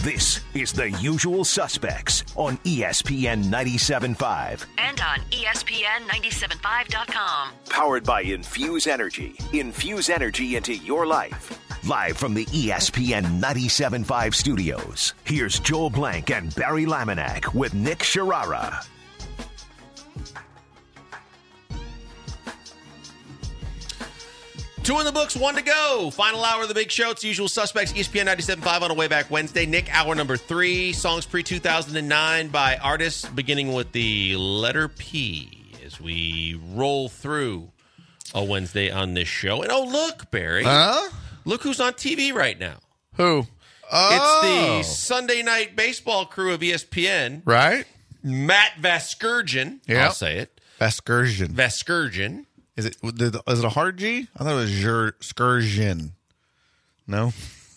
This is The Usual Suspects on ESPN 97.5. And on ESPN975.com. Powered by Infuse Energy. Infuse energy into your life. Live from the ESPN 97.5 studios, here's Joel Blank and Barry Laminack with Nick Sharara. Two in the books, one to go. Final hour of the big show. It's The Usual Suspects, ESPN 97.5 on a way back Wednesday. Nick, hour number 3. Songs pre-2009 by artists beginning with the letter P as we roll through a Wednesday on this show. And oh, look, Barry. Look who's on TV right now. Who? It's the Sunday night baseball crew of ESPN. Right? Matt Vasgersian. Yep. I'll say it. Vasgersian. Is it a hard G? I thought it was Skirsion. No?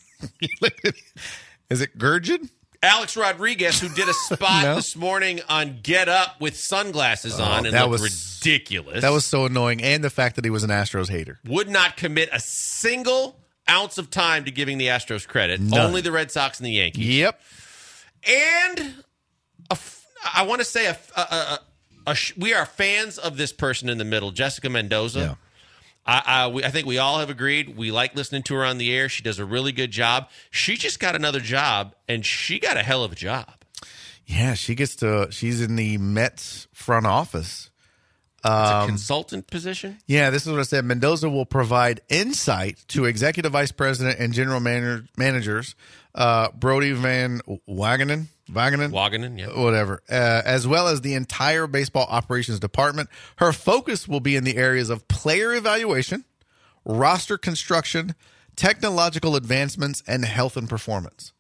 Is it Gurgin? Alex Rodriguez, who did a spot this morning on Get Up with sunglasses on and looked ridiculous. That was so annoying. And the fact that he was an Astros hater. Would not commit a single ounce of time to giving the Astros credit. None. Only the Red Sox and the Yankees. Yep. And I want to say we are fans of this person in the middle, Jessica Mendoza. Yeah. I think we all have agreed. We like listening to her on the air. She does a really good job. She just got another job, and she got a hell of a job. Yeah, she's in the Mets front office. It's a consultant position? Yeah, this is what I said. Mendoza will provide insight to executive vice president and general managers, Brody Van Wagenen, yeah. Whatever, as well as the entire baseball operations department. Her focus will be in the areas of player evaluation, roster construction, technological advancements, and health and performance.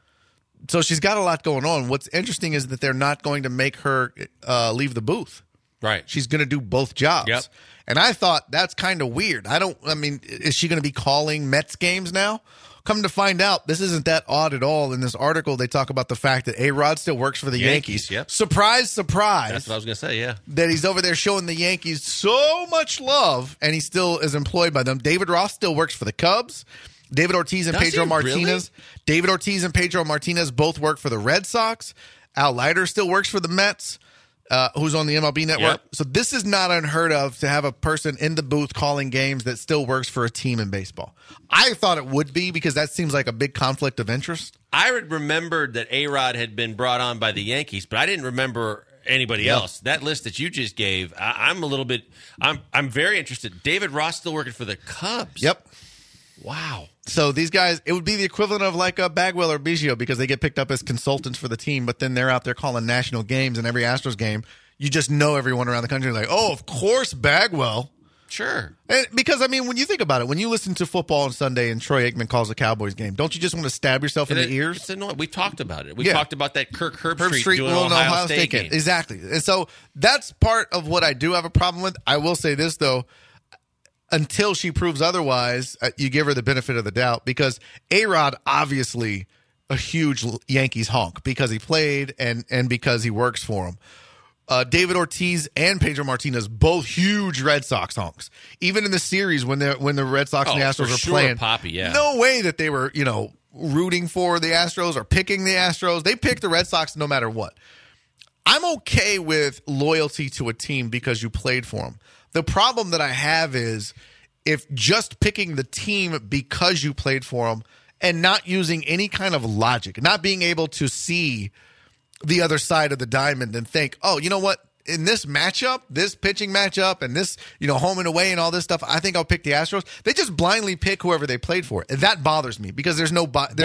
So she's got a lot going on. What's interesting is that they're not going to make her leave the booth. Right. She's going to do both jobs. Yep. And I thought that's kind of weird. Is she going to be calling Mets games now? Come to find out, this isn't that odd at all. In this article, they talk about the fact that A-Rod still works for the Yankees. Yep. Surprise, surprise. That's what I was going to say, yeah. That he's over there showing the Yankees so much love, and he still is employed by them. David Ross still works for the Cubs. David Ortiz and Pedro Martinez. Really? David Ortiz and Pedro Martinez both work for the Red Sox. Al Leiter still works for the Mets. Who's on the MLB network. Yep. So this is not unheard of to have a person in the booth calling games that still works for a team in baseball. I thought it would be because that seems like a big conflict of interest. I remembered that A-Rod had been brought on by the Yankees, but I didn't remember anybody else. That list that you just gave, I'm very interested. David Ross still working for the Cubs. Yep. Wow. So these guys, it would be the equivalent of like a Bagwell or Biggio because they get picked up as consultants for the team, but then they're out there calling national games, and every Astros game, you just know everyone around the country like, oh, of course Bagwell. Sure. And because, when you think about it, when you listen to football on Sunday and Troy Aikman calls a Cowboys game, don't you just want to stab yourself in the ears? It's annoying. We talked about it. We talked about that Kirk Herbstreit doing an Ohio State game. Exactly. And so that's part of what I do have a problem with. I will say this, though. Until she proves otherwise, you give her the benefit of the doubt because A-Rod, obviously a huge Yankees honk because he played and because he works for him. David Ortiz and Pedro Martinez, both huge Red Sox honks. Even in the series when the Red Sox and the Astros were playing, Poppy, yeah. No way that they were, rooting for the Astros or picking the Astros. They picked the Red Sox no matter what. I'm okay with loyalty to a team because you played for them. The problem that I have is if just picking the team because you played for them and not using any kind of logic, not being able to see the other side of the diamond and think, oh, you know what? In this matchup, this pitching matchup and this, home and away and all this stuff, I think I'll pick the Astros. They just blindly pick whoever they played for. And that bothers me because there's no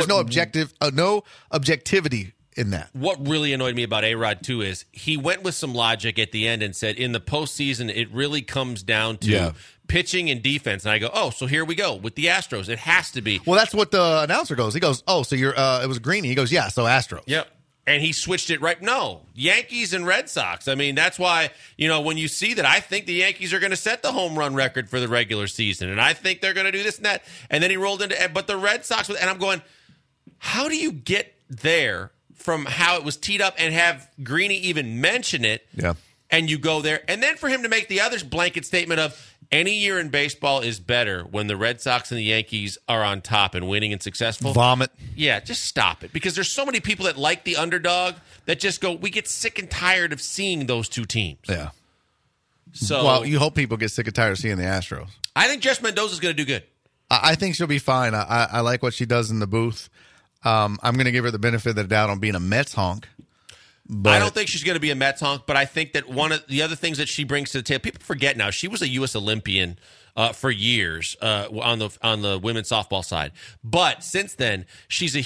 objectivity in that. What really annoyed me about A-Rod, too, is he went with some logic at the end and said, in the postseason, it really comes down to pitching and defense. And I go, oh, so here we go. With the Astros, it has to be. Well, that's what the announcer goes. He goes, oh, so it was Greeny. He goes, yeah, so Astros. Yep. And he switched it right. No, Yankees and Red Sox. That's why, when you see that, I think the Yankees are going to set the home run record for the regular season. And I think they're going to do this and that. And then he rolled into, but the Red Sox, and I'm going, how do you get there from how it was teed up and have Greeny even mention it? Yeah. And you go there. And then for him to make the other blanket statement of, any year in baseball is better when the Red Sox and the Yankees are on top and winning and successful. Vomit. Yeah, just stop it. Because there's so many people that like the underdog that just go, we get sick and tired of seeing those two teams. Yeah. So, well, you hope people get sick and tired of seeing the Astros. I think Jess Mendoza's going to do good. I think she'll be fine. I like what she does in the booth. I'm going to give her the benefit of the doubt on being a Mets honk. But I don't think she's going to be a Mets honk, but I think that one of the other things that she brings to the table, people forget now, she was a U.S. Olympian for years on the women's softball side. But since then, she's a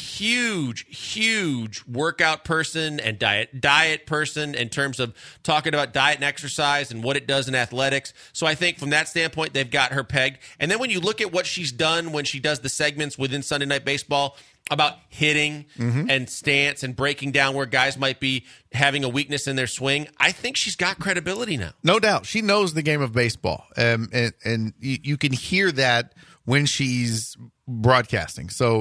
huge workout person and diet person in terms of talking about diet and exercise and what it does in athletics. So I think from that standpoint, they've got her pegged. And then when you look at what she's done when she does the segments within Sunday Night Baseball about hitting and stance and breaking down where guys might be having a weakness in their swing, I think she's got credibility now. No doubt. She knows the game of baseball. And you can hear that when she's broadcasting. So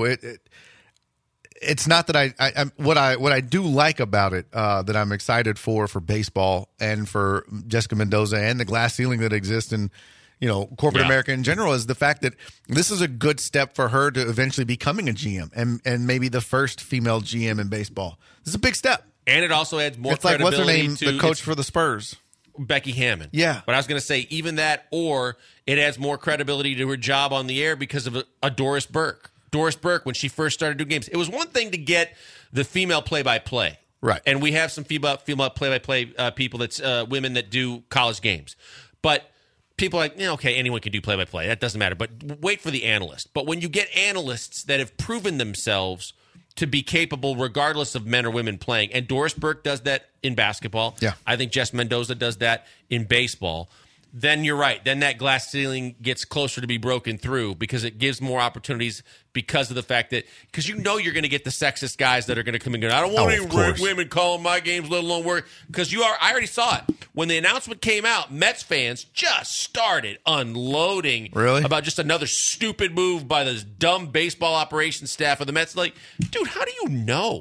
it's not that I what I do like about it that I'm excited for baseball and for Jessica Mendoza and the glass ceiling that exists in corporate America in general is the fact that this is a good step for her to eventually becoming a GM and maybe the first female GM in baseball. This is a big step. And it also adds more it's like, credibility what's her name, to the coach for the Spurs? Becky Hammond. Yeah. But I was going to say even that, or it adds more credibility to her job on the air because of a Doris Burke. Doris Burke, when she first started doing games, it was one thing to get the female play-by-play. Right. And we have some female play-by-play people that's women that do college games. But people are like, okay, anyone can do play-by-play. That doesn't matter. But wait for the analyst. But when you get analysts that have proven themselves to be capable regardless of men or women playing, and Doris Burke does that in basketball. Yeah. I think Jess Mendoza does that in baseball. Then you're right. Then that glass ceiling gets closer to be broken through because it gives more opportunities because of the fact that – because you're going to get the sexist guys that are going to come and go, I don't want any women calling my games, let alone work. Because I already saw it. When the announcement came out, Mets fans just started unloading about just another stupid move by this dumb baseball operations staff of the Mets. Like, dude, how do you know?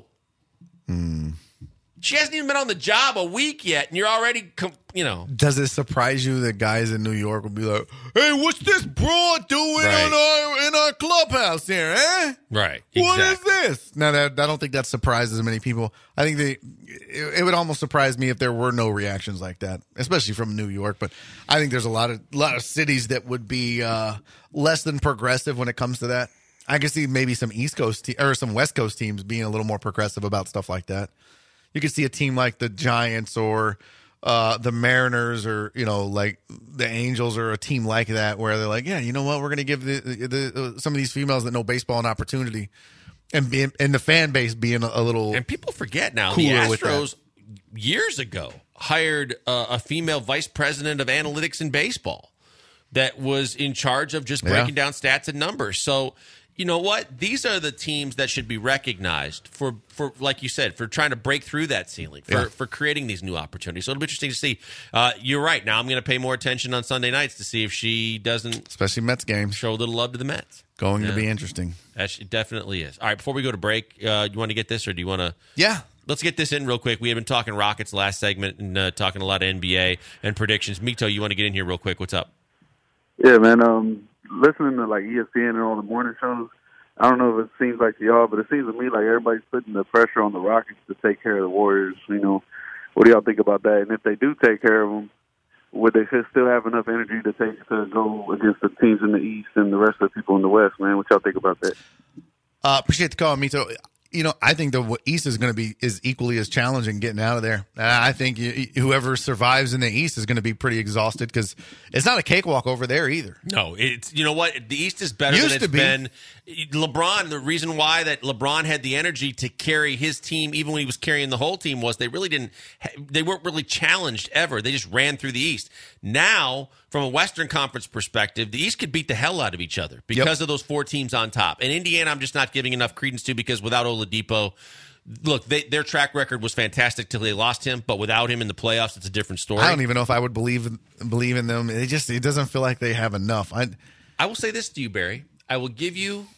She hasn't even been on the job a week yet, and you're already, Does it surprise you that guys in New York will be like, hey, what's this broad doing in our clubhouse here, eh? Right. What is this? Now, I don't think that surprises many people. I think it would almost surprise me if there were no reactions like that, especially from New York. But I think there's a lot of cities that would be less than progressive when it comes to that. I can see maybe some East Coast or some West Coast teams being a little more progressive about stuff like that. You could see a team like the Giants or the Mariners or, like the Angels or a team like that where they're like, yeah, you know what? We're going to give some of these females that know baseball an opportunity and the fan base being a little. And people forget now, the Astros years ago hired a female vice president of analytics in baseball that was in charge of just breaking down stats and numbers. So, you know what? These are the teams that should be recognized for like you said, for trying to break through that ceiling, for creating these new opportunities. So it'll be interesting to see. You're right. Now I'm going to pay more attention on Sunday nights to see if she doesn't, especially Mets games, show a little love to the Mets. Going to be interesting. It definitely is. All right, before we go to break, you want to get this or do you want to? Yeah. Let's get this in real quick. We have been talking Rockets last segment and talking a lot of NBA and predictions. Mito, you want to get in here real quick? What's up? Yeah, man. Listening to like ESPN and all the morning shows, I don't know if it seems like to y'all, but it seems to me like everybody's putting the pressure on the Rockets to take care of the Warriors. What do y'all think about that? And if they do take care of them, would they still have enough energy to go against the teams in the East and the rest of the people in the West, man? What y'all think about that? Appreciate the call, Mito. I think the East is going to be equally as challenging getting out of there. I think whoever survives in the East is going to be pretty exhausted because it's not a cakewalk over there either. No, it's what the East is better than it's been. LeBron, the reason why that LeBron had the energy to carry his team, even when he was carrying the whole team, was they weren't really challenged ever. They just ran through the East. Now, from a Western Conference perspective, the East could beat the hell out of each other because of those four teams on top. And Indiana, I'm just not giving enough credence to because without Oladipo, look, their track record was fantastic till they lost him, but without him in the playoffs, it's a different story. I don't even know if I would believe in them. It doesn't feel like they have enough. I will say this to you, Barry. I will give you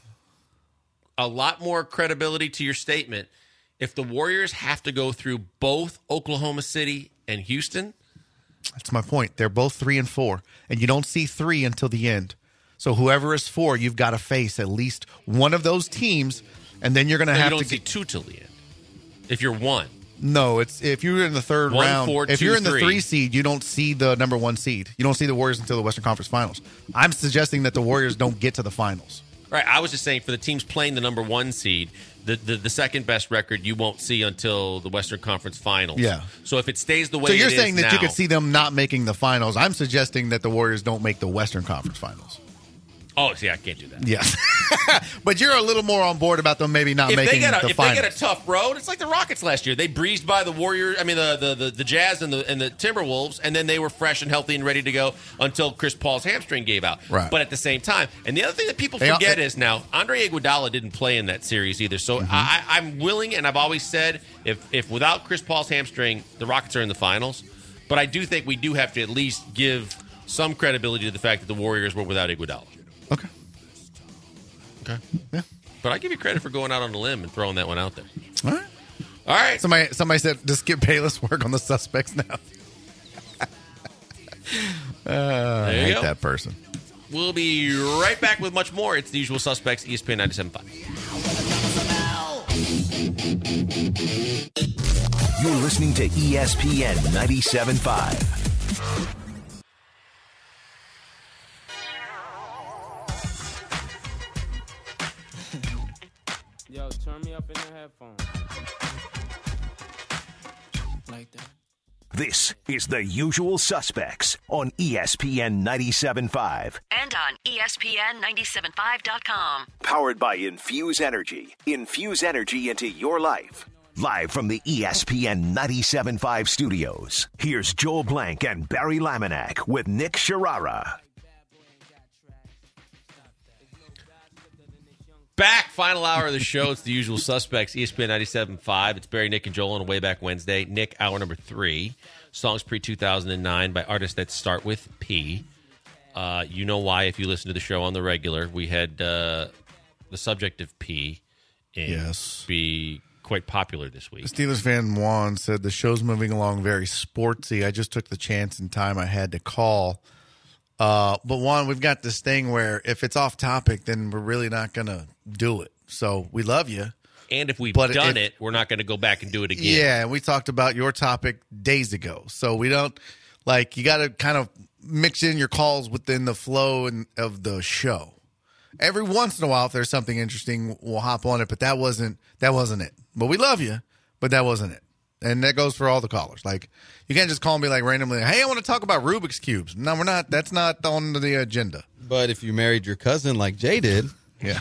a lot more credibility to your statement if the Warriors have to go through both Oklahoma City and Houston. That's my point. They're both 3 and 4, and you don't see 3 until the end. So whoever is 4, you've got to face at least one of those teams, and then you're going to have you to don't see 2 till the end. If you're 1. No, it's if you're in the third 1, round. 4, if 2, you're in the 3. 3 seed, you don't see the number 1 seed. You don't see the Warriors until the Western Conference Finals. I'm suggesting that the Warriors don't get to the finals. Right. I was just saying for the teams playing the number 1 seed, the second best record you won't see until the Western Conference Finals. Yeah. So if it stays the way So you're it is saying that now, you could see them not making the finals. I'm suggesting that the Warriors don't make the Western Conference Finals. Oh, see, I can't do that. Yeah. But you're a little more on board about them maybe not making the finals. If they get a tough road, it's like the Rockets last year. They breezed by the Warriors, the Jazz and the Timberwolves, and then they were fresh and healthy and ready to go until Chris Paul's hamstring gave out. Right. But at the same time, and the other thing that people forget is now, Andre Iguodala didn't play in that series either. So I'm willing, and I've always said, if without Chris Paul's hamstring, the Rockets are in the finals. But I do think we do have to at least give some credibility to the fact that the Warriors were without Iguodala. Okay. Yeah. But I give you credit for going out on a limb and throwing that one out there. All right. All right. Somebody said, does Skip Bayless work on the suspects now? I hate go. that person. We'll be right back with much more. It's the Usual Suspects, ESPN 97.5. You're listening to ESPN 97.5. Yo, turn me up in the headphones. Like that. This is The Usual Suspects on ESPN 97.5. And on ESPN975.com. Powered by Infuse Energy. Infuse energy into your life. Live from the ESPN 97.5 studios, here's Joel Blank and Barry Laminack with Nick Sharara. Back, final hour of the show. It's the Usual Suspects, ESPN 97.5. It's Barry, Nick, and Joel on a Way Back Wednesday. Nick, hour number 3. Songs pre-2009 by artists that start with P. You know why if you listen to the show on the regular. We had the subject of P be quite popular this week. Steelers fan Juan said the show's moving along very sportsy. I just took the chance and time I had to call. But Juan, we've got this thing where if it's off topic, then we're really not going to do it. So we love you. And if we've done it, we're not going to go back and do it again. Yeah, we talked about your topic days ago. So we don't, you got to kind of mix in your calls within the flow of the show. Every once in a while, if there's something interesting, we'll hop on it. But that wasn't it. But we love you, but that wasn't it. And that goes for all the callers. You can't just call me randomly, hey, I want to talk about Rubik's Cubes. No, we're not. That's not on the agenda. But if you married your cousin like Jay did, yeah.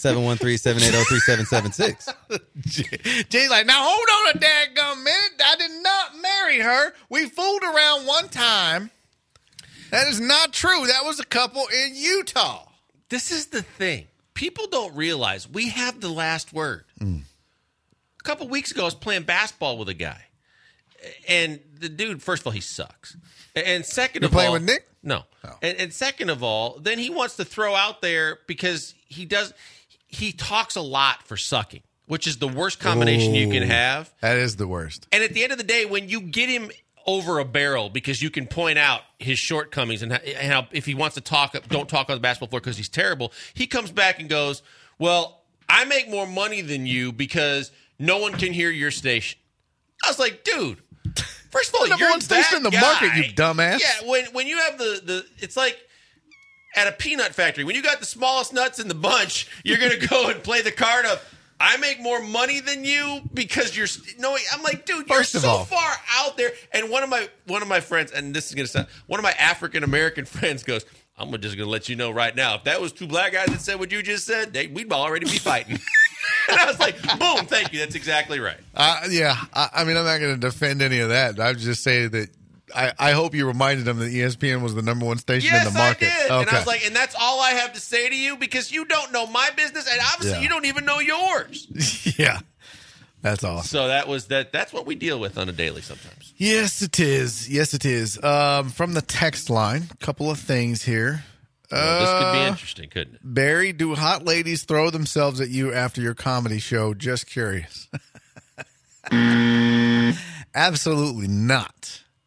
713-780-3776. Jay's like, now hold on a daggum minute. I did not marry her. We fooled around one time. That is not true. That was a couple in Utah. This is the thing. People don't realize we have the last word. A couple weeks ago, I was playing basketball with a guy. And the dude, first of all, he sucks. And second You're of all... playing with Nick? No. Oh. And second of all, then he wants to throw out there because he talks a lot for sucking, which is the worst combination you can have. That is the worst. And at the end of the day, when you get him over a barrel because you can point out his shortcomings and how if he wants to don't talk on the basketball floor because he's terrible, he comes back and goes, well, I make more money than you because no one can hear your station. I was like, dude, first of all, number you're one station in the market, you dumbass. Yeah, when you have the it's like at a peanut factory. When you got the smallest nuts in the bunch, you're going to go and play the card of, I make more money than you because you're no. I'm like, dude, you're so far out there. And one of my friends, and this is going to sound, one of my African American friends goes, I'm just going to let you know right now, if that was two black guys that said what you just said, we'd already be fighting. And I was like, boom, thank you. That's exactly right. Yeah. I mean, I'm not going to defend any of that. I would just say that I hope you reminded them that ESPN was the number one station in the market. Yes, I did. Okay. And I was like, and that's all I have to say to you because you don't know my business and obviously you don't even know yours. Yeah. That's awesome. So that's what we deal with on a daily sometimes. Yes, it is. Yes, it is. From the text line, a couple of things here. Well, this could be interesting, couldn't it? Barry, do hot ladies throw themselves at you after your comedy show? Just curious. Absolutely not.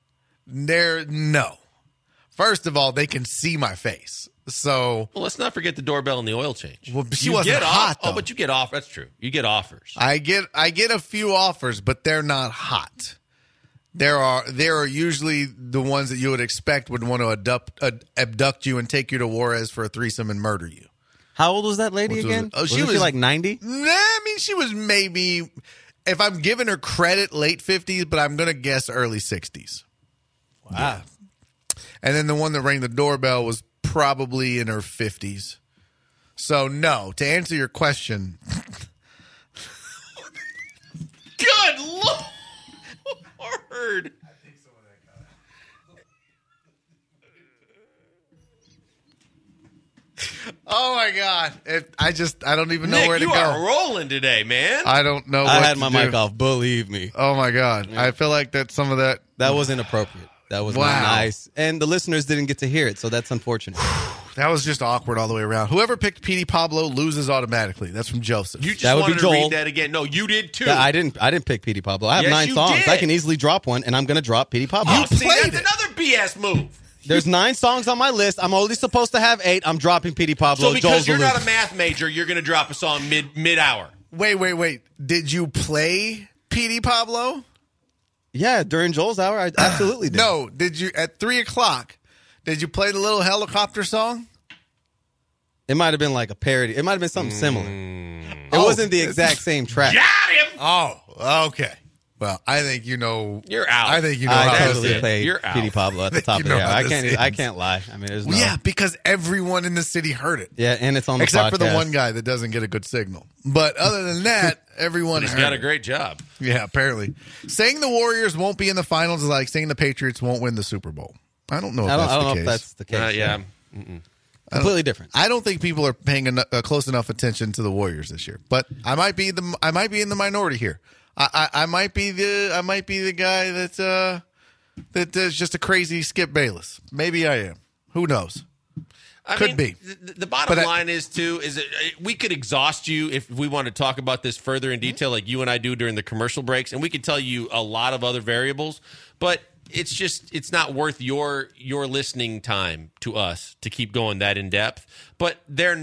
No. First of all, they can see my face. So, well, let's not forget the doorbell and the oil change. Well, she wasn't hot, though. Oh, but you get off. That's true. You get offers. I get a few offers, but they're not hot. There are usually the ones that you would expect would want to abduct you and take you to Juarez for a threesome and murder you. How old was that lady again? She was like 90? Nah, I mean, she was maybe, if I'm giving her credit, late 50s, but I'm going to guess early 60s. Wow. Yeah. And then the one that rang the doorbell was probably in her 50s. So, no, to answer your question. Good Lord. I think some of that Oh, my God. I don't even know Nick, where to go. You are rolling today, man. I don't know what I had to my do. mic off. Believe me. Oh, my God. Yeah. I feel like that some of that. That was inappropriate. That was not nice. And the listeners didn't get to hear it, so that's unfortunate. That was just awkward all the way around. Whoever picked Petey Pablo loses automatically. That's from Joseph. You just that would wanted be Joel. to read that again. No, you did too. I didn't pick Petey Pablo. I have 9 songs. Did. I can easily drop one, and I'm going to drop Petey Pablo. Oh, see, that's another BS move. There's 9 songs on my list. I'm only supposed to have 8. I'm dropping Petey Pablo. So because you're not a math major, you're going to drop a song mid-hour. Wait. Did you play Petey Pablo? Yeah, during Joel's hour, I absolutely did. No, did you at 3:00? Did you play the little helicopter song? It might have been like a parody. It might have been something similar. It wasn't the exact same track. Got him. Oh, okay. Well, I think you know. You're out. I think you know I how totally this is. played You're out. Petey Pablo at the top of the hour. I can't lie. I mean, there's no. Yeah, because everyone in the city heard it. Yeah, and it's on the except podcast. for the one guy that doesn't get a good signal. But other than that, everyone He's heard got a it. great job. Yeah, apparently. Saying the Warriors won't be in the finals is like saying the Patriots won't win the Super Bowl. I don't know if I that's don't the know case. if that's the case. Yeah. Completely different. I don't think people are paying close enough attention to the Warriors this year. But I might be in the minority here. I might be the guy that's just a crazy Skip Bayless. Maybe I am. Who knows? Could be. The bottom line is that we could exhaust you if we want to talk about this further in detail, like you and I do during the commercial breaks, and we could tell you a lot of other variables, but it's not worth your listening time to us to keep going that in depth. But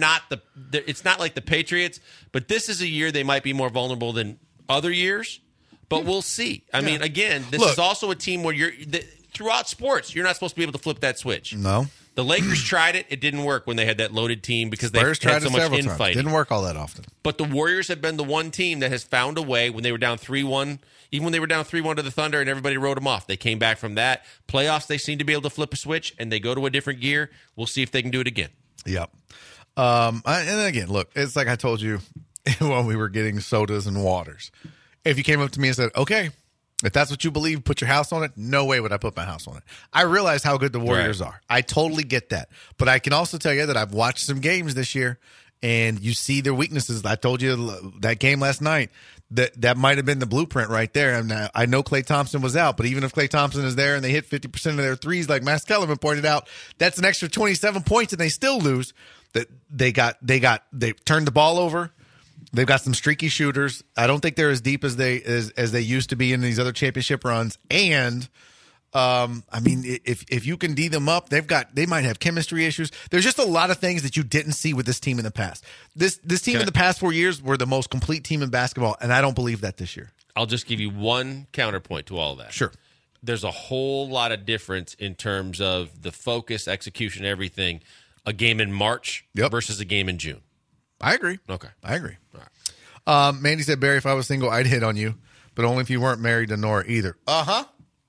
it's not like the Patriots, but this is a year they might be more vulnerable than other years, but we'll see. I mean, again, this is also a team where throughout sports, you're not supposed to be able to flip that switch. No. The Lakers tried it. It didn't work when they had that loaded team because they Spurs had tried so it much several times. infighting. Didn't work all that often. But the Warriors have been the one team that has found a way when they were down 3-1, even when they were down 3-1 to the Thunder and everybody wrote them off. They came back from that. Playoffs, they seem to be able to flip a switch and they go to a different gear. We'll see if they can do it again. Yep. And again, look, it's like I told you when we were getting sodas and waters. If you came up to me and said, okay, if that's what you believe, put your house on it, no way would I put my house on it. I realize how good the Warriors are. I totally get that. But I can also tell you that I've watched some games this year, and you see their weaknesses. I told you that game last night, that might have been the blueprint right there. And I know Klay Thompson was out, but even if Klay Thompson is there and they hit 50% of their threes, like Max Kellerman pointed out, that's an extra 27 points, and they still lose. That they turned the ball over. They've got some streaky shooters. I don't think they're as deep as they used to be in these other championship runs. And I mean, if you can D them up, they might have chemistry issues. There's just a lot of things that you didn't see with this team in the past. This team in the past 4 years were the most complete team in basketball, and I don't believe that this year. I'll just give you one counterpoint to all of that. Sure. There's a whole lot of difference in terms of the focus, execution, everything. A game in March versus a game in June. I agree. Okay. I agree. All right. Mandy said, Barry, if I was single, I'd hit on you, but only if you weren't married to Nora either. Uh-huh.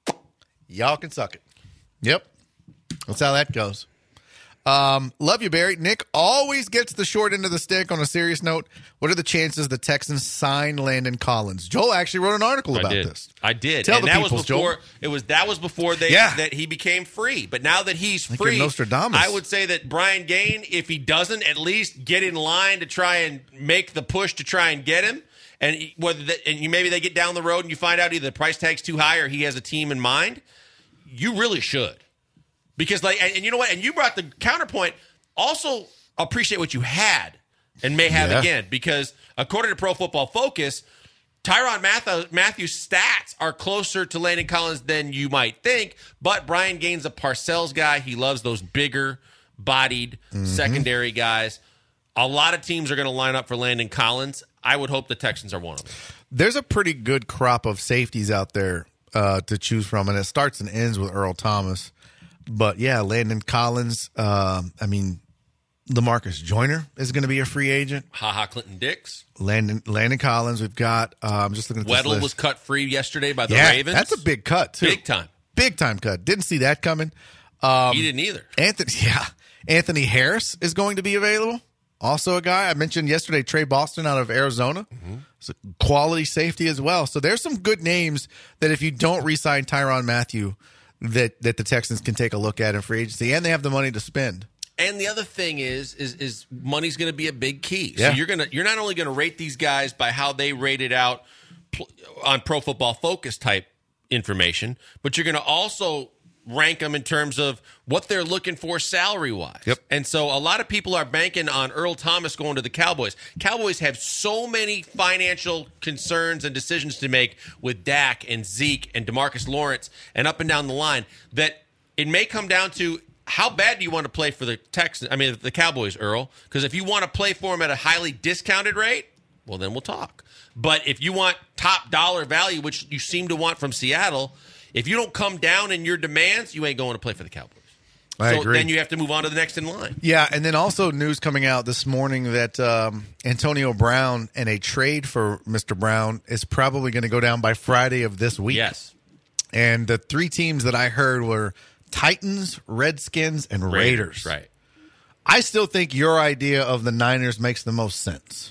Y'all can suck it. Yep. That's how that goes. Love you, Barry. Nick always gets the short end of the stick. On a serious note, what are the chances the Texans sign Landon Collins? Joel actually wrote an article about this. I did. Tell and the that peoples, was before Joel. that was before that he became free. But now that he's free, you're Nostradamus. I would say that Brian Gaine, if he doesn't at least get in line to try and make the push to try and get him, and maybe they get down the road and you find out either the price tag's too high or he has a team in mind, you really should. Because and you know what? And you brought the counterpoint. Also appreciate what you had and may have again, because according to Pro Football Focus, Tyrann Mathieu's stats are closer to Landon Collins than you might think, but Brian Gaines a Parcells guy. He loves those bigger-bodied secondary guys. A lot of teams are going to line up for Landon Collins. I would hope the Texans are one of them. There's a pretty good crop of safeties out there to choose from, and it starts and ends with Earl Thomas. But, yeah, Landon Collins, LaMarcus Joyner is going to be a free agent. Clinton Dix. Landon Collins. We've got, I'm just looking at this Weddle list. was cut free yesterday by the Ravens. That's a big cut, too. Big time. Big time cut. Didn't see that coming. He didn't either. Anthony Harris is going to be available. Also a guy. I mentioned yesterday, Trey Boston out of Arizona. It's a quality safety as well. So there's some good names that if you don't re-sign Tyrann Mathieu, that the Texans can take a look at in free agency, and they have the money to spend. And the other thing is money's going to be a big key. Yeah. So you're not only going to rate these guys by how they rated out on Pro Football Focus type information, but you're going to also rank them in terms of what they're looking for salary-wise. Yep. And so a lot of people are banking on Earl Thomas going to the Cowboys. Cowboys have so many financial concerns and decisions to make with Dak and Zeke and DeMarcus Lawrence and up and down the line that it may come down to how bad do you want to play for the Cowboys, Earl? Because if you want to play for them at a highly discounted rate, well, then we'll talk. But if you want top dollar value, which you seem to want from Seattle, if you don't come down in your demands, you ain't going to play for the Cowboys. I agree. Then you have to move on to the next in line. Yeah, and then also news coming out this morning that Antonio Brown and a trade for Mr. Brown is probably going to go down by Friday of this week. Yes. And the three teams that I heard were Titans, Redskins, and Raiders. Right. I still think your idea of the Niners makes the most sense.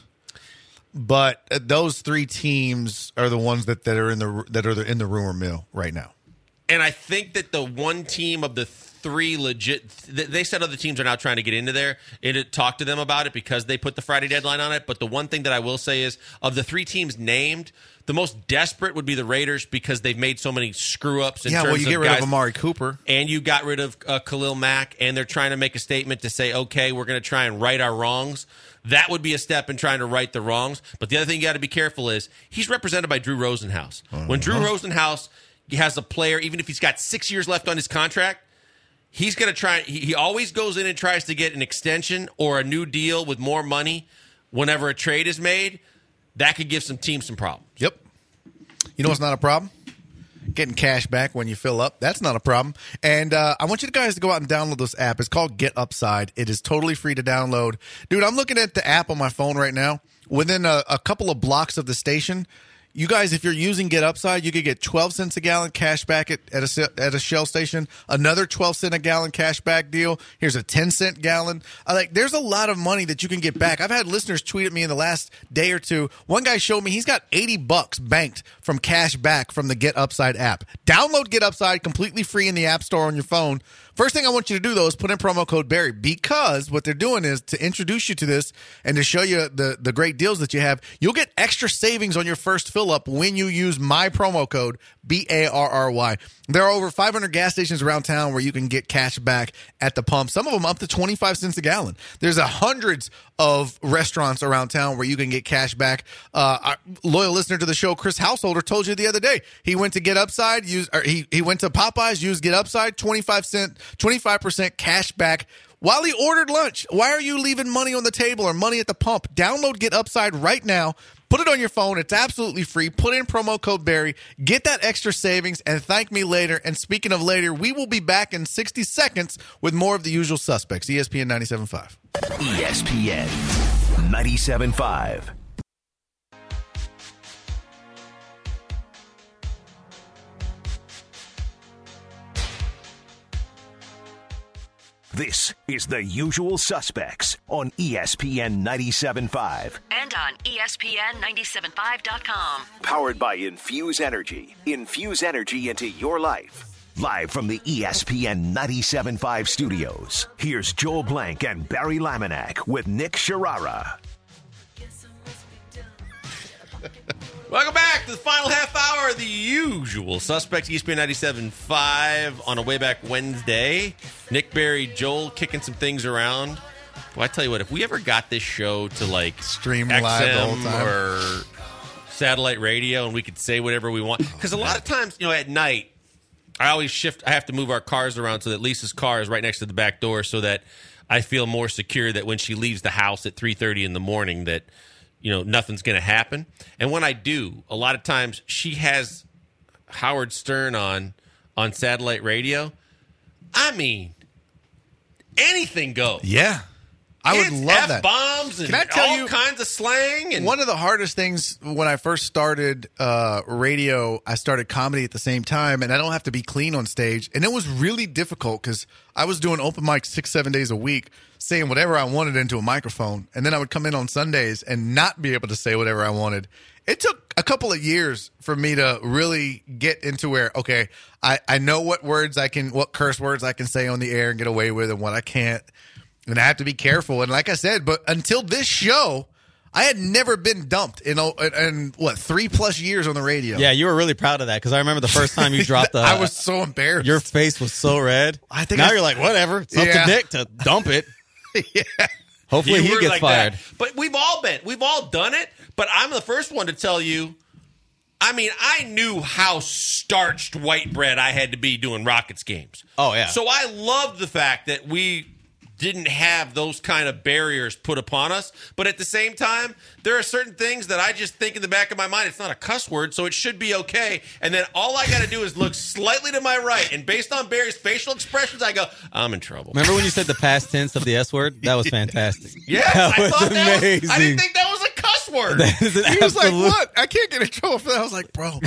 But those three teams are the ones that are in the rumor mill right now. And I think that the one team of the three legit, they said other teams are now trying to get into there and talk to them about it because they put the Friday deadline on it. But the one thing that I will say is of the three teams named, the most desperate would be the Raiders because they've made so many screw-ups in terms of you get rid of Amari Cooper. And you got rid of Khalil Mack, and they're trying to make a statement to say, okay, we're going to try and right our wrongs. That would be a step in trying to right the wrongs. But the other thing you got to be careful is he's represented by Drew Rosenhaus. When Drew Rosenhaus has a player, even if he's got 6 years left on his contract, he's going to try. He always goes in and tries to get an extension or a new deal with more money whenever a trade is made. That could give some teams some problems. Yep. You know what's not a problem? Getting cash back when you fill up. That's not a problem. And I want you guys to go out and download this app. It's called Get Upside. It is totally free to download. Dude, I'm looking at the app on my phone right now. Within a couple of blocks of the station, you guys, if you're using Get Upside, you could get 12 cents a gallon cash back at a Shell station, another 12 cent a gallon cash back deal. Here's a 10 cent gallon. There's a lot of money that you can get back. I've had listeners tweet at me in the last day or two. One guy showed me he's got $80 banked from cash back from the Get Upside app. Download Get Upside completely free in the App Store on your phone. First thing I want you to do, though, is put in promo code Barry because what they're doing is to introduce you to this and to show you the great deals that you have. You'll get extra savings on your first fill-up when you use my promo code, BARRY. There are over 500 gas stations around town where you can get cash back at the pump, some of them up to 25 cents a gallon. There's hundreds of restaurants around town where you can get cash back. Our loyal listener to the show, Chris Householder, told you the other day. He went to Get Upside, he went to Popeyes, used Get Upside, 25% cash back while he ordered lunch. Why are you leaving money on the table or money at the pump? Download Get Upside right now. Put it on your phone. It's absolutely free. Put in promo code Barry. Get that extra savings and thank me later. And speaking of later, we will be back in 60 seconds with more of the usual suspects. ESPN 97.5. ESPN 97.5. This is The Usual Suspects on ESPN 97.5. And on ESPN975.com. Powered by Infuse Energy. Infuse energy into your life. Live from the ESPN 97.5 studios, here's Joel Blank and Barry Laminack with Nick Sharara. Welcome back to the final half hour of The Usual Suspects, ESPN 97.5 on a way back Wednesday. Nick, Barry, Joel kicking some things around. Well, I tell you what, if we ever got this show to like stream XM live the whole time or satellite radio and we could say whatever we want. Because a lot of times, at night, I always shift. I have to move our cars around so that Lisa's car is right next to the back door so that I feel more secure that when she leaves the house at 3:30 in the morning that, nothing's going to happen. And when I do, a lot of times she has Howard Stern on satellite radio. I mean, anything goes. Yeah. I would love that. F-bombs and all kinds of slang. And one of the hardest things when I first started radio, I started comedy at the same time, and I don't have to be clean on stage. And it was really difficult because I was doing open mics 6-7 days a week, saying whatever I wanted into a microphone. And then I would come in on Sundays and not be able to say whatever I wanted. It took a couple of years for me to really get into where, okay, I know what curse words I can say on the air and get away with and what I can't. And I have to be careful. And like I said, but until this show, I had never been dumped in 3+ years on the radio. Yeah, you were really proud of that because I remember the first time you dropped the. I was so embarrassed. Your face was so red. You're like, whatever. It's up to Nick to dump it. Yeah. Hopefully he gets fired. That. But we've all done it. But I'm the first one to tell you. I mean, I knew how starched white bread I had to be doing Rockets games. Oh yeah. So I loved the fact that we didn't have those kind of barriers put upon us. But at the same time, there are certain things that I just think in the back of my mind, it's not a cuss word, so it should be okay. And then all I got to do is look slightly to my right. And based on Barry's facial expressions, I go, I'm in trouble. Remember when you said the past tense of the S word? That was fantastic. Yes, I thought amazing. I didn't think that was a cuss word. He was like, what? I can't get in trouble for that. I was like, bro.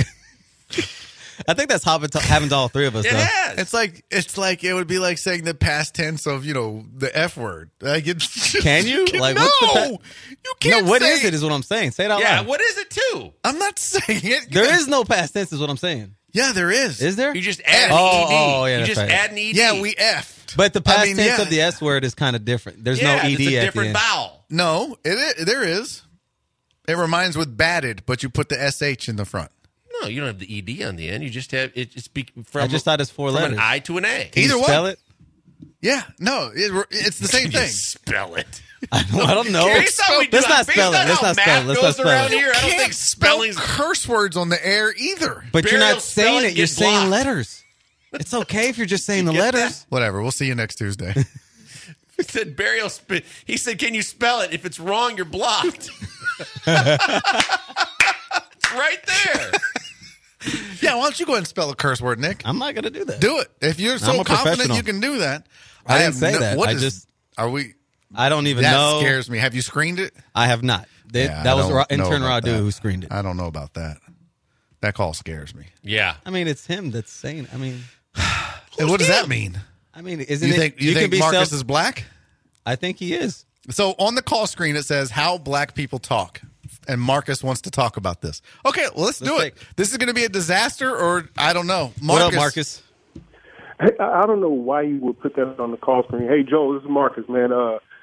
I think that's happened to all three of us. It though. has. It's like it would be like saying the past tense of the F word. Like can you? Like no, what's you can't. No, what say is it? Is what I'm saying. Say it out loud. Yeah, what is it too? I'm not saying it. There is no past tense. Is what I'm saying. Yeah, there is. Is there? You just add an ED. Oh, yeah, you that's just right. add an ED. Yeah, we effed. But the past tense of the S word is kind of different. There's no ED it's a at the different end. vowel. No, there is. It reminds with batted, but you put the SH in the front. No, you don't have the ED on the end. You just have it. It's from. I just thought it's 4 from letters. an I to an A. Can Either you one. spell it? Yeah, no, it's the same Can you thing. spell it. I don't know. Based on we do- Let's not based spell on it. Let's how not spell math it. Let's goes not spell around it. here, I don't Can't think spell spelling's. curse words on the air either. But you're Burial not saying spelling it. You're gets saying blocked. letters. It's okay if you're just saying the get letters. Whatever. We'll see you next Tuesday. He said burial. He said, "Can you spell it? If it's wrong, you're blocked." It's right there. Yeah, why don't you go ahead and spell a curse word, Nick? I'm not going to do that. Do it. If you're I'm so a confident professional. you can do that. I didn't say that. What I is, just- are we? I don't even That know. scares me. Have you screened it? I have not. Yeah, That I was don't know intern about Radu that. who screened it. I don't know about that. That call scares me. Yeah. I mean, it's him that's saying. I mean, And what does him? that mean? isn't You it? think you can think be Marcus is black? I think he is. So on the call screen it says how black people talk, and Marcus wants to talk about this. Okay, well, let's do it. This is going to be a disaster, or I don't know. Marcus, What up, Marcus? Hey, I don't know why you would put that on the call screen. Hey, Joe, this is Marcus, man.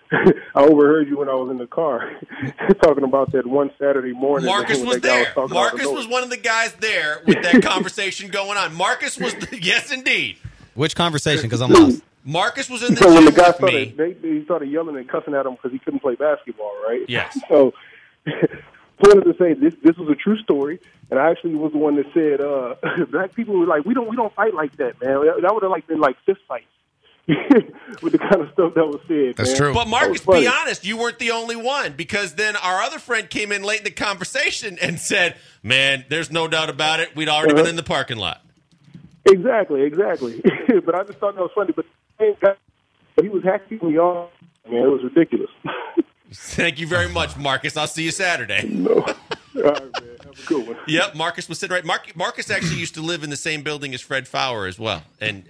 I overheard you when I was in the car talking about that one Saturday morning. Marcus when was that guy there. talking Marcus about the was noise. one of the guys there with that conversation going on. Marcus was, yes, indeed. Which conversation? Because I'm lost. Marcus was in the So when the gym guy with me. he started yelling and cussing at him because he couldn't play basketball, right? Yes. So wanted to say this was a true story, and I actually was the one that said black people were like we don't fight like that, man. That would have been like fist fights with the kind of stuff that was said. That's man. true. But Marcus, That was be funny. honest, you weren't the only one, because then our other friend came in late in the conversation and said, "Man, there's no doubt about it. We'd already been in the parking lot." Exactly. But I just thought that was funny. But he was hacking me off. Man, it was ridiculous. Thank you very much, Marcus. I'll see you Saturday. No. All right, man. Have a good one. Yep, Marcus was sitting right. Marcus actually used to live in the same building as Fred Fowler as well, and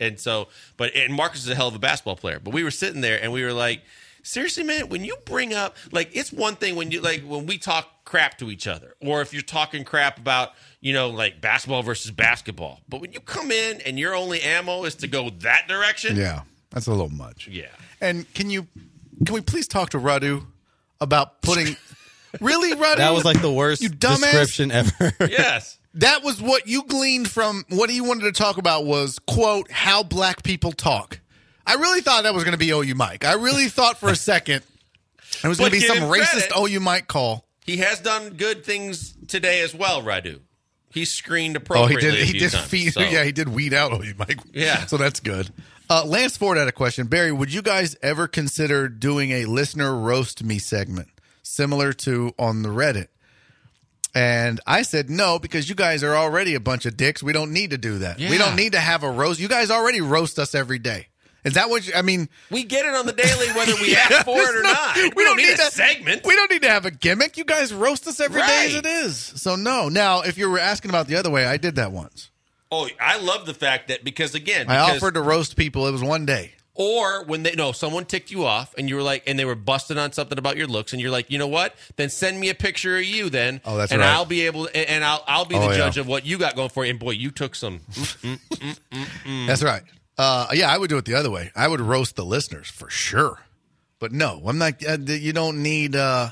Marcus is a hell of a basketball player. But we were sitting there and we were like, seriously, man, when you bring up, like, it's one thing when you, like, when we talk crap to each other, or if you're talking crap about, like basketball versus basketball, but when you come in and your only ammo is to go that direction, Yeah, that's a little much. yeah. And can we please talk to Radu about putting? Really, Radu? That was like the worst You dumbass. description ever. Yes. That was what you gleaned from what he wanted to talk about was, quote, how black people talk. I really thought that was going to be OU Mike. I really thought for a second it was going But to be give some him racist credit. OU Mike call. He has done good things today as well, Radu. He screened Oh, appropriately. he did feed. So. Yeah, he did weed out on you, Mike. Yeah. So that's good. Lance Ford had a question. Barry, would you guys ever consider doing a listener roast me segment similar to on the Reddit? And I said no, because you guys are already a bunch of dicks. We don't need to do that. Yeah. We don't need to have a roast. You guys already roast us every day. Is that what I mean? We get it on the daily whether we ask for it or not. We don't need a segment. We don't need to have a gimmick. You guys roast us every day as Right. it is. So no. Now, if you were asking about the other way, I did that once. Oh, I love the fact that because I offered to roast people. It was one day. Or when someone ticked you off and you were like, and they were busting on something about your looks, and you're like, you know what? Then send me a picture of you. Then, Oh, that's and right. I'll be able, and I'll be the Oh, yeah. judge of what you got going for you. And boy, you took some. That's right. Yeah, I would do it the other way. I would roast the listeners for sure. But no, I'm not. You don't need.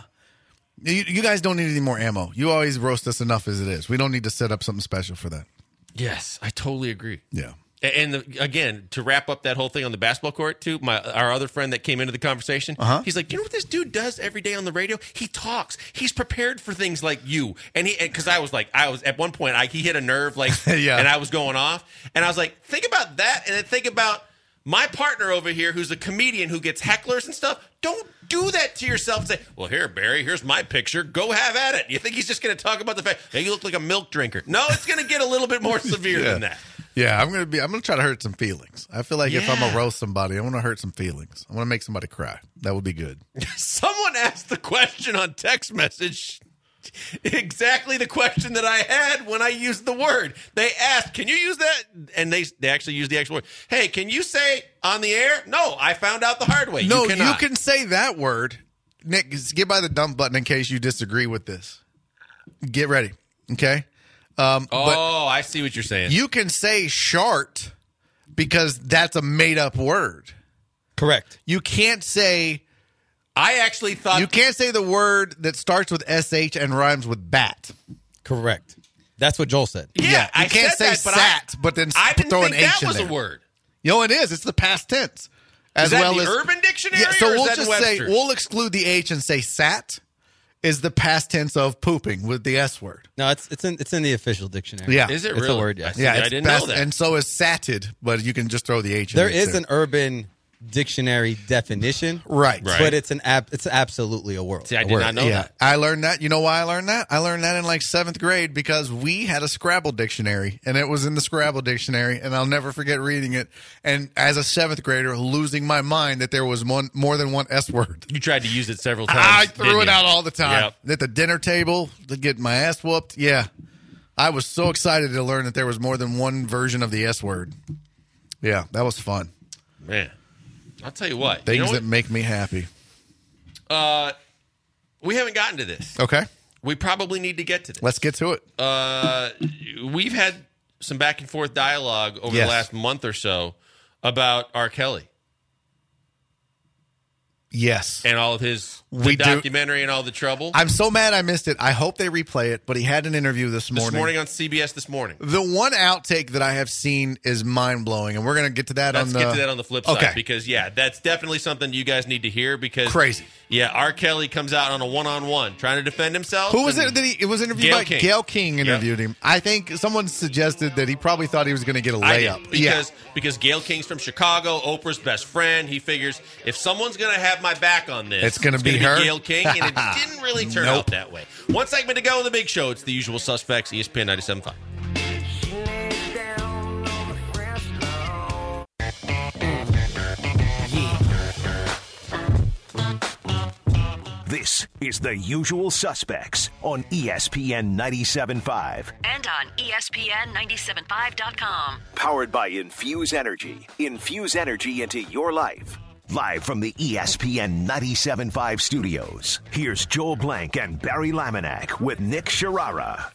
You guys don't need any more ammo. You always roast us enough as it is. We don't need to set up something special for that. Yes, I totally agree. Yeah. And again, to wrap up that whole thing on the basketball court, too, our other friend that came into the conversation, he's like, you know what this dude does every day on the radio? He talks. He's prepared for things like you. And because I was at one point, he hit a nerve, like, Yeah. and I was going off. And I was like, think about that. And then think about my partner over here who's a comedian who gets hecklers and stuff. Don't do that to yourself and say, well, here, Barry, here's my picture. Go have at it. You think he's just going to talk about the fact, hey, you look like a milk drinker. No, it's going to get a little bit more severe than that. Yeah, I'm gonna try to hurt some feelings. I feel like if I'm Yeah. gonna roast somebody, I want to hurt some feelings. I want to make somebody cry. That would be good. Someone asked the question on text message, exactly the question that I had when I used the word. They asked, can you use that? And they actually used the actual word. Hey, can you say on the air? No, I found out the hard way. No, you cannot. can say that word. Nick, get by the dump button in case you disagree with this. Get ready, okay? But I see what you're saying. you can say shart because that's a made-up word. Correct. You can't say I actually thought the word that starts with sh and rhymes with bat. Correct. That's what Joel said. Yeah, you I can't said say that, sat, but then I didn't throw think an H that in was there. a word. You know, it is. It's the past tense. Is that the Urban Dictionary Yeah, so or is we'll that just Webster's? say we'll exclude the H and say sat is the past tense of pooping with the S word. No, it's in the official dictionary. Yeah. Is it It's really? a word, yes. I see. Yeah, I it's didn't past, know that. and so is satted, but you can just throw the H. There in is there. an urban dictionary definition, right, but it's it's absolutely a word. See, I a did word. not know Yeah, that. I learned that. You know why I learned that? I learned that in like 7th grade because we had a Scrabble dictionary, and it was in the Scrabble dictionary, and I'll never forget reading it. And as a 7th grader, losing my mind that there was more than one S word. You tried to use it several times. I threw didn't it you? out all the time Yep. at the dinner table to get my ass whooped. Yeah, I was so excited to learn that there was more than one version of the S word. Yeah, that was fun. Man, I'll tell you what. Things you know that make me happy. what? We haven't gotten to this. Okay, We probably need to get to this. let's get to it. We've had some back and forth dialogue over Yes. the last month or so about R. Kelly Yes. and all of his We do- documentary and all the trouble. I'm so mad I missed it. I hope they replay it, but he had an interview this morning. This morning on CBS this morning. The one outtake that I have seen is mind-blowing, and we're going to get to that Let's on the... get to that on the flip side Okay. because, yeah, that's definitely something you guys need to hear because... Crazy. Yeah, R. Kelly comes out on a one-on-one trying to defend himself. Who was and- it that it was interviewed Gayle by? King. Gayle King interviewed him. I think someone suggested that he probably thought he was going to get a I layup. did, because Gayle King's from Chicago, Oprah's best friend. He figures if someone's going to have my back on this, It's gonna be her. Gayle King, and it didn't really turn Nope. out that way. One segment to go in the big show. It's The Usual Suspects, ESPN 97.5. This is The Usual Suspects on ESPN 97.5. And on ESPN975.com. Powered by Infuse Energy. Infuse energy into your life. Live from the ESPN 97.5 studios, here's Joel Blank and Barry Laminack with Nick Sharara.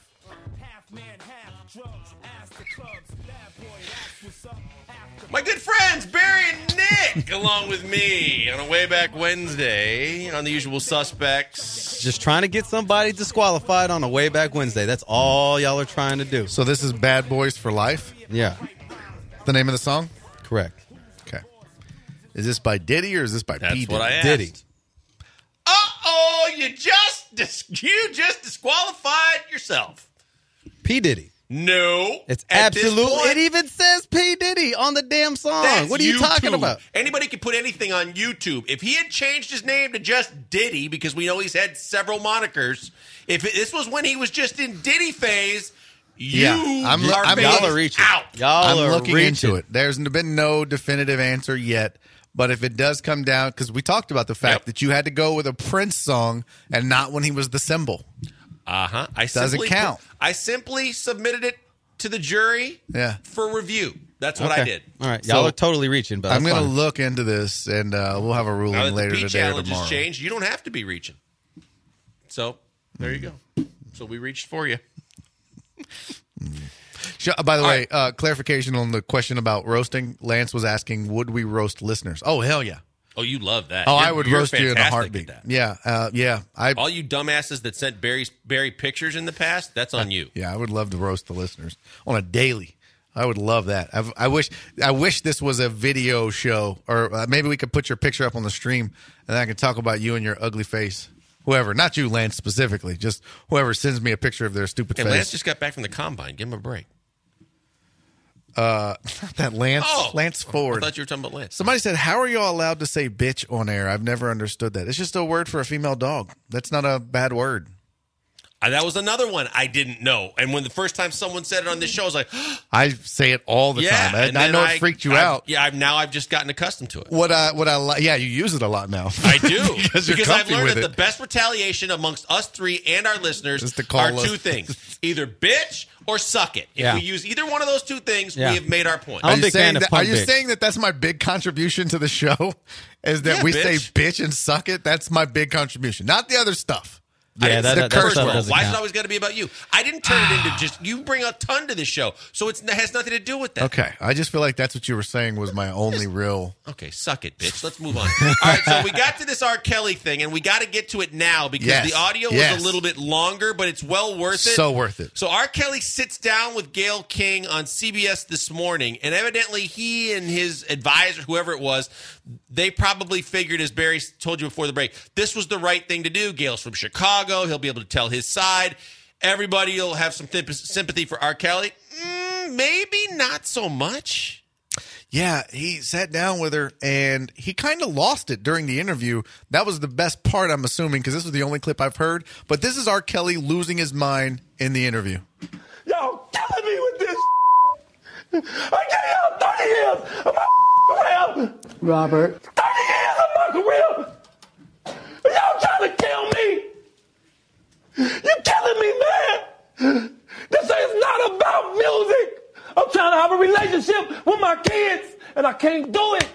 My good friends, Barry and Nick, along with me on a Way Back Wednesday on The Usual Suspects. Just trying to get somebody disqualified on a way back Wednesday. That's all y'all are trying to do. So this is Bad Boys for Life, Yeah, the name of the song? correct. Okay. Is this by Diddy or is this by That's P. what I Diddy? asked. Diddy. Uh-oh, you just just disqualified yourself. P. Diddy. No. It's At this absolute. point, It even says P. Diddy on the damn song. that's What are you talking YouTube. about? Anybody can put anything on YouTube. If he had changed his name to just Diddy, because we know he's had several monikers, this was when he was just in Diddy phase, Yeah, I'm are Y'all are reaching. out. Y'all I'm are looking reaching. into it. There's been no definitive answer yet. But if it does come down, because we talked about the fact that you had to go with a Prince song and not when he was the symbol. Uh-huh. Doesn't count. I simply submitted it to the jury for review. That's what I Okay. did. All right. Y'all So, are totally reaching, but I'm that's going to fine. look into this, and we'll have a ruling Now that later the P today or challenge tomorrow. has changed, you don't have to be reaching. So, there you go. So we reached for you. By the way, clarification on the question about roasting. Lance was asking, would we roast listeners? Oh, hell yeah. Oh, you love that. Oh, You're- I would you're roast you in a fantastic heartbeat. at that. Yeah. All you dumbasses that sent Barry pictures in the past, that's on you. Yeah, I would love to roast the listeners on a daily. I would love that. I wish this was a video show, or maybe we could put your picture up on the stream, and I can talk about you and your ugly face. Whoever, not you, Lance, specifically, just whoever sends me a picture of their stupid And face. Lance just got back from the combine. Give him a break. That Lance, Lance I Ford. thought you were talking about Lance. Somebody said, "How are y'all allowed to say bitch on air?" I've never understood that. It's just a word for a female dog. That's not a bad word. That was another one I didn't know. And when the first time someone said it on this show, I was like, I say it all the yeah. time. And I then know it freaked you out. Yeah, I've just gotten accustomed to it. What I like, yeah, you use it a lot now. I do. because you're because I've comfy learned with that it. the best retaliation amongst us three and our listeners Is to call are us. two things. Either bitch or suck it. If Yeah. we use either one of those two things, Yeah. we have made our point. I'm a you big fan saying of that, punk Are you bitch. saying that that's my big contribution to the show? Is that Yeah, we bitch. say bitch and suck it? That's my big contribution, not the other stuff. Yeah, the that curse stuff word. doesn't Why is count. it always got to be about you? I didn't turn it into just you. Bring a ton to the show, so it has nothing to do with that. Okay, I just feel like that's what you were saying was my only real. Okay, suck it, bitch. Let's move on. All right, so we got to this R. Kelly thing, and we got to get to it now because Yes. the audio was Yes. a little bit longer, but it's well worth it. So worth it. So R. Kelly sits down with Gayle King on CBS this morning, and evidently he and his advisor, whoever it was, they probably figured, as Barry told you before the break, this was the right thing to do. Gayle's from Chicago. He'll be able to tell his side. Everybody will have some sympathy for R. Kelly. Maybe not so much. Yeah, he sat down with her and he kind of lost it during the interview. That was the best part, I'm assuming, because this was the only clip I've heard. But this is R. Kelly losing his mind in the interview. Y'all killing me with this. I gave y'all 30 years of my career. Robert. 30 years of my career. Y'all trying to kill me. You killing me, man. This is not about music. I'm trying to have a relationship with my kids, and I can't do it.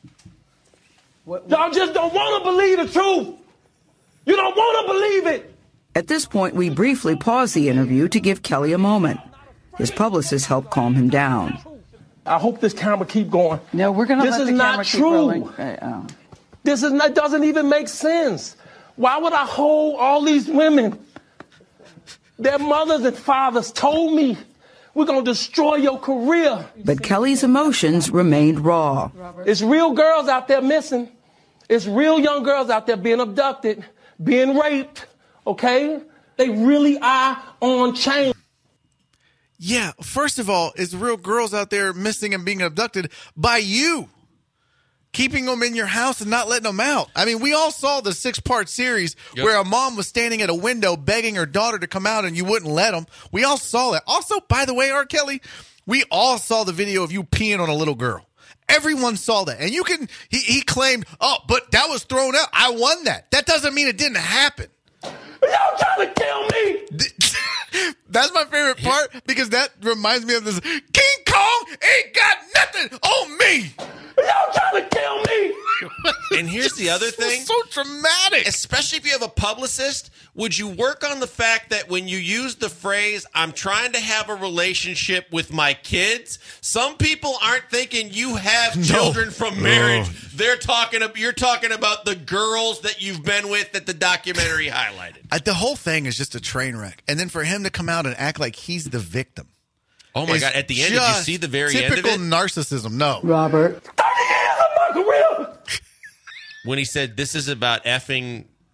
Y'all just don't want to believe the truth. You don't want to believe it. At this point, we briefly pause the interview to give Kelly a moment. His publicist helped calm him down. I hope this camera keep going. No, we're going to This let is the not camera keep true. rolling. This is not, doesn't even make sense. Why would I hold all these women? Their mothers and fathers told me, we're going to destroy your career. But Kelly's emotions remained raw. It's real girls out there missing. It's real young girls out there being abducted, being raped, okay? They really are on chain. Yeah, first of all, it's real girls out there missing and being abducted by you. Keeping them in your house and not letting them out. I mean, we all saw the 6-part series where a mom was standing at a window begging her daughter to come out and you wouldn't let them. We all saw that. Also, by the way, R. Kelly, we all saw the video of you peeing on a little girl. Everyone saw that. And you can, he claimed, oh, but that was thrown out. I won that. That doesn't mean it didn't happen. Y'all trying to kill me. That's my favorite part because that reminds me of this King Kong ain't got nothing on me. Y'all trying to kill me. And here's the other thing. So dramatic. Especially if you have a publicist, would you work on the fact that when you use the phrase, I'm trying to have a relationship with my kids, some people aren't thinking you have children from marriage. You're talking about the girls that you've been with that the documentary highlighted. The whole thing is just a train wreck. And then for him to come out and act like he's the victim. Oh, my God. At the end, did you see the very end of it? Typical narcissism. No. Robert. 30 years of my career. When he said, this is about effing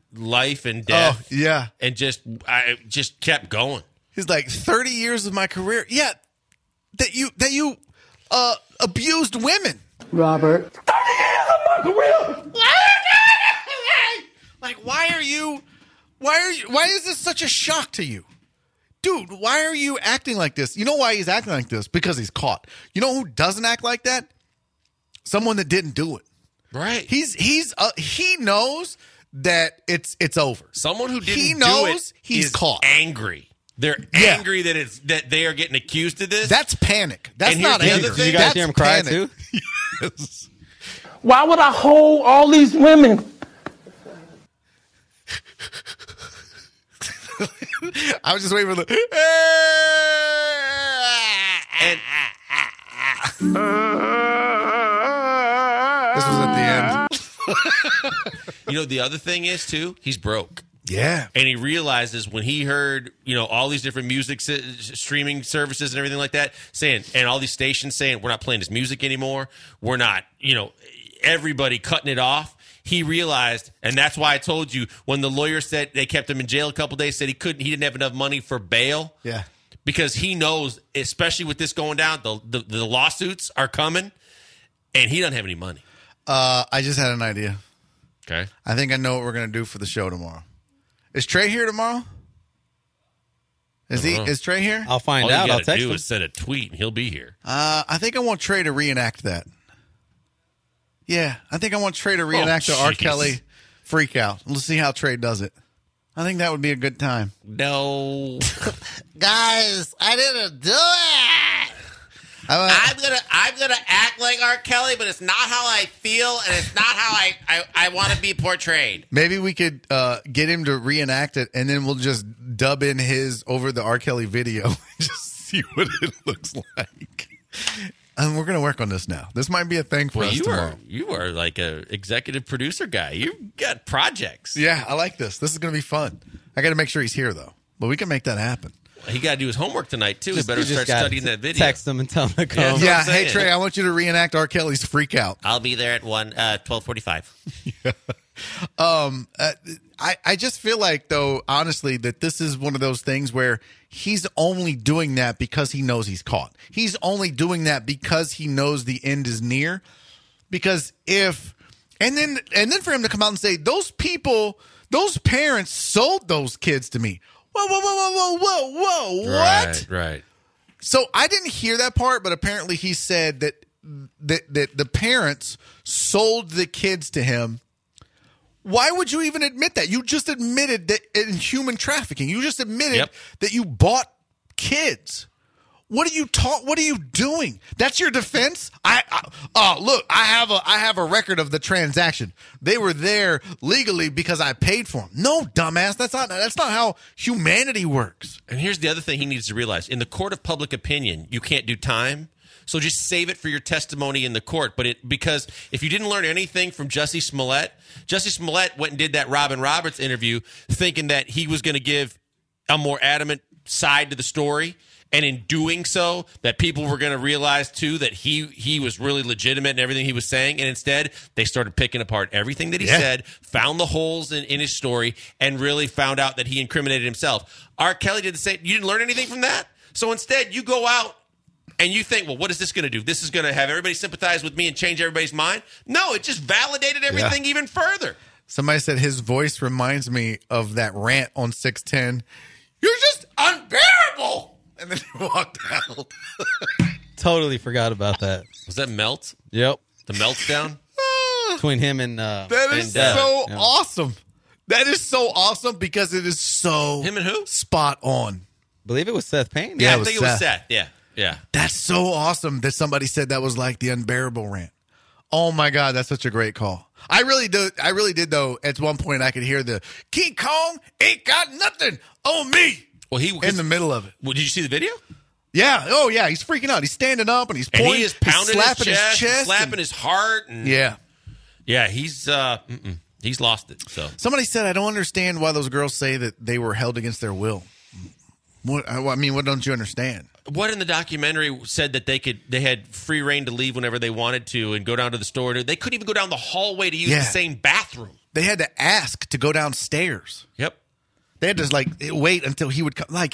life and death. Oh, yeah. And just kept going. He's like 30 years of my career. Yeah, that you abused women. Robert. 30 years of my career. Like, why is this such a shock to you? Dude, why are you acting like this? You know why he's acting like this? Because he's caught. You know who doesn't act like that? Someone that didn't do it. Right. He knows that it's over. Someone who didn't he do knows it he's is caught. Angry. They're angry that they are getting accused of this. That's panic. That's And here's not the other anger. thing. Did you guys That's hear him cry panic. too? Yes. Why would I hold all these women? I was just waiting for the. and This was at the end. you know, the other thing is too, he's broke. Yeah. And he realizes when he heard, all these different music streaming services and everything like that saying, and all these stations saying, we're not playing his music anymore. We're not, everybody cutting it off. He realized, and that's why I told you when the lawyer said they kept him in jail a couple days, said he didn't have enough money for bail. Yeah. Because he knows, especially with this going down, the lawsuits are coming, and he doesn't have any money. I just had an idea. Okay. I think I know what we're going to do for the show tomorrow. Is Trey here tomorrow? Is Trey here? I'll find All out. you I'll got to text do him. is send a tweet, and he'll be here. I think I want Trey to reenact that. Yeah, I think I want Trey to reenact the R. jeez. Kelly freak out. Let's see how Trey does it. I think that would be a good time. No. Guys, I didn't do it. I'm gonna act like R. Kelly, but it's not how I feel, and it's not how I want to be portrayed. Maybe we could get him to reenact it, and then we'll just dub in his over the R. Kelly video. Just see what it looks like. And we're going to work on this now. This might be a thing for us tomorrow. You are like a executive producer guy. You got projects. Yeah, I like this. This is going to be fun. I got to make sure he's here, though. But we can make that happen. He got to do his homework tonight, too. He better You just start gotta studying that video. Text him and tell him to come. That's what Yeah, I'm hey, saying. Trey, I want you to reenact R. Kelly's freak out. I'll be there at 12:45. I just feel like, though, honestly, that this is one of those things where he's only doing that because he knows he's caught. He's only doing that because he knows the end is near. Because and then for him to come out and say, those parents sold those kids to me. Whoa, what? Right. So I didn't hear that part, but apparently he said that the parents sold the kids to him. Why would you even admit that? You just admitted that in human trafficking. You just admitted that you bought kids. What are you doing? That's your defense? Look, I have a record of the transaction. They were there legally because I paid for them. No, dumbass, that's not how humanity works. And here's the other thing he needs to realize. In the court of public opinion, you can't do time. So just save it for your testimony in the court. Because if you didn't learn anything from Jussie Smollett went and did that Robin Roberts interview thinking that he was going to give a more adamant side to the story. And in doing so, that people were going to realize, too, that he was really legitimate in everything he was saying. And instead, they started picking apart everything that he said, found the holes in his story, and really found out that he incriminated himself. R. Kelly did the same. You didn't learn anything from that? So instead, you go out and you think, well, what is this going to do? This is going to have everybody sympathize with me and change everybody's mind? No, it just validated everything even further. Somebody said his voice reminds me of that rant on 610. You're just unbearable! And then he walked out. Totally forgot about that. Was that Melt? Yep. The Meltdown? Between him and that is and, so yeah. awesome. That is so awesome because it is so Him and who? spot on. believe it was Seth Payne. Yeah, I think it was Seth. Yeah. That's so awesome that somebody said that was like the unbearable rant. Oh my God, that's such a great call. I really did though. At one point, I could hear the King Kong ain't got nothing on me. Well, he in the middle of it. Well, did you see the video? Yeah. Oh yeah. He's freaking out. He's standing up and he's pointing. And he is pounding slapping his chest, slapping and, his heart. And, yeah. He's lost it. So somebody said, I don't understand why those girls say that they were held against their will. What don't you understand? What in the documentary said that they had free reign to leave whenever they wanted to and go down to the store? They couldn't even go down the hallway to use the same bathroom. They had to ask to go downstairs. Yep. They had to wait until he would come. I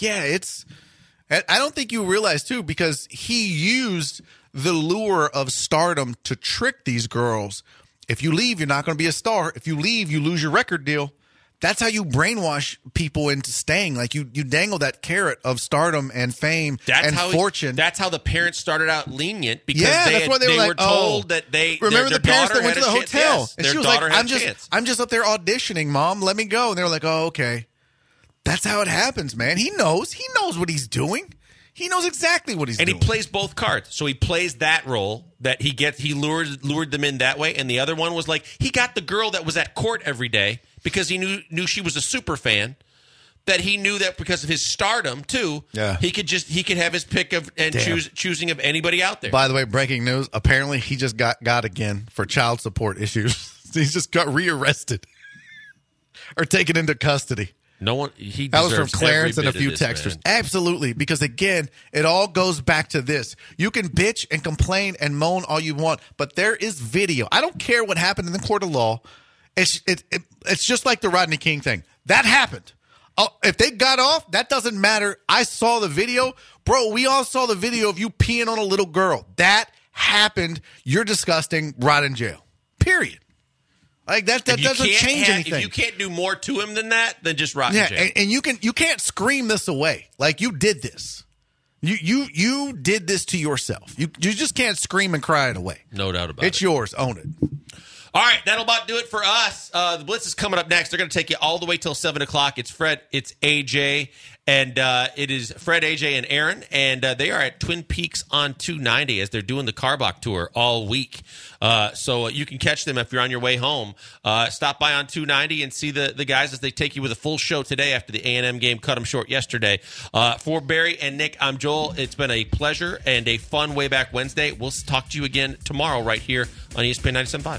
don't think you realize too, because he used the lure of stardom to trick these girls. If you leave, you're not going to be a star. If you leave, you lose your record deal. That's how you brainwash people into staying. Like you dangle that carrot of stardom and fame fortune. That's how the parents started out lenient, because that's why they were told that they remember their the parents that daughter went to the had a chance. hotel. Yes, and their she was daughter like, had a chance. I'm just up there auditioning, Mom. Let me go. And they were like, oh, okay. That's how it happens, man. He knows what he's doing. He knows exactly what he's doing. And he plays both cards. So he plays that role that he lured them in that way. And the other one was like, he got the girl that was at court every day because he knew she was a super fan. That he knew that because of his stardom too, he could have his pick of choosing of anybody out there. By the way, breaking news: apparently he just got again for child support issues. He's just got rearrested or taken into custody. No one. That was from Clarence and a few texters. Man. Absolutely, because again, it all goes back to this. You can bitch and complain and moan all you want, but there is video. I don't care what happened in the court of law. It's just like the Rodney King thing. That happened. Oh, if they got off, that doesn't matter. I saw the video. Bro, we all saw the video of you peeing on a little girl. That happened. You're disgusting. Rot in jail. Period. Like that doesn't change anything. If you can't do more to him than that, then just rot in jail. And you can't scream this away. Like you did this. You did this to yourself. You just can't scream and cry it away. No doubt about it. It's yours. Own it. All right, that'll about do it for us. The Blitz is coming up next. They're going to take you all the way till 7 o'clock. It's Fred, it's AJ, and it is Fred, AJ, and Aaron, and they are at Twin Peaks on 290 as they're doing the Carbach tour all week. So you can catch them if you're on your way home. Stop by on 290 and see the guys as they take you with a full show today after the A&M game cut them short yesterday. For Barry and Nick, I'm Joel. It's been a pleasure and a fun Way Back Wednesday. We'll talk to you again tomorrow right here on ESPN 97.5.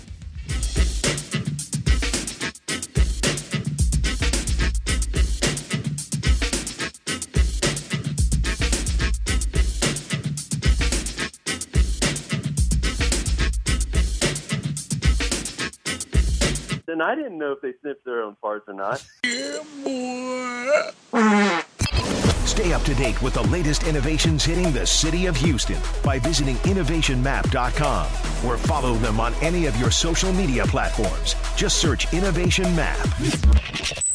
And I didn't know if they sniffed their own farts or not. Yeah, boy. Stay up to date with the latest innovations hitting the city of Houston by visiting innovationmap.com or follow them on any of your social media platforms. Just search Innovation Map.